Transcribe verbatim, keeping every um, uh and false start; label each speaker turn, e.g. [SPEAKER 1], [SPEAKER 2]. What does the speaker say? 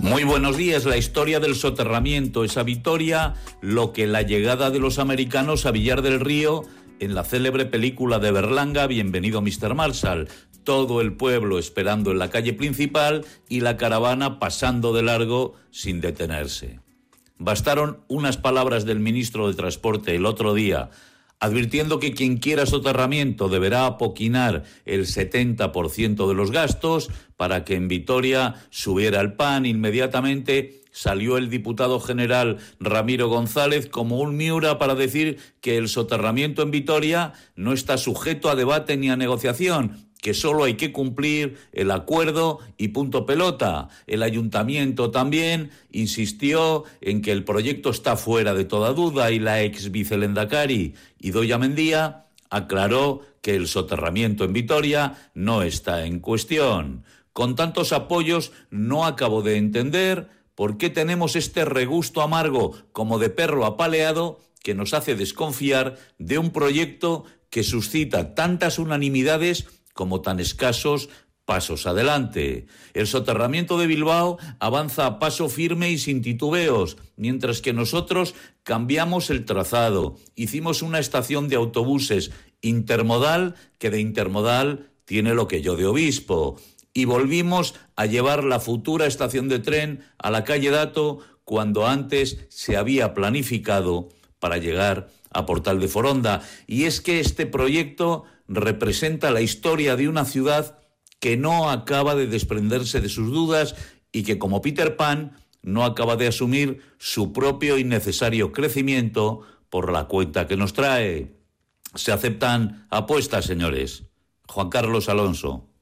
[SPEAKER 1] Muy buenos días. La historia del soterramiento, esa Vitoria, lo que la llegada de los americanos a Villar del Río en la célebre película de Berlanga, Bienvenido mister Marshall. Todo el pueblo esperando en la calle principal y la caravana pasando de largo sin detenerse. Bastaron unas palabras del ministro de Transporte el otro día, advirtiendo que quien quiera soterramiento deberá apoquinar el setenta por ciento de los gastos para que en Vitoria subiera el pan. Inmediatamente salió el diputado general Ramiro González como un miura para decir que el soterramiento en Vitoria no está sujeto a debate ni a negociación, que solo hay que cumplir el acuerdo y punto pelota. El ayuntamiento también insistió en que el proyecto está fuera de toda duda y la ex vicelendakari Idoia Mendia aclaró que el soterramiento en Vitoria no está en cuestión. Con tantos apoyos no acabo de entender por qué tenemos este regusto amargo como de perro apaleado que nos hace desconfiar de un proyecto que suscita tantas unanimidades como tan escasos pasos adelante. El soterramiento de Bilbao avanza a paso firme y sin titubeos, mientras que nosotros cambiamos el trazado, hicimos una estación de autobuses intermodal que de intermodal tiene lo que yo de obispo, y volvimos a llevar la futura estación de tren a la calle Dato cuando antes se había planificado para llegar a Portal de Foronda. Y es que este proyecto representa la historia de una ciudad que no acaba de desprenderse de sus dudas y que, como Peter Pan, no acaba de asumir su propio innecesario crecimiento por la cuenta que nos trae. Se aceptan apuestas, señores. Juan Carlos Alonso.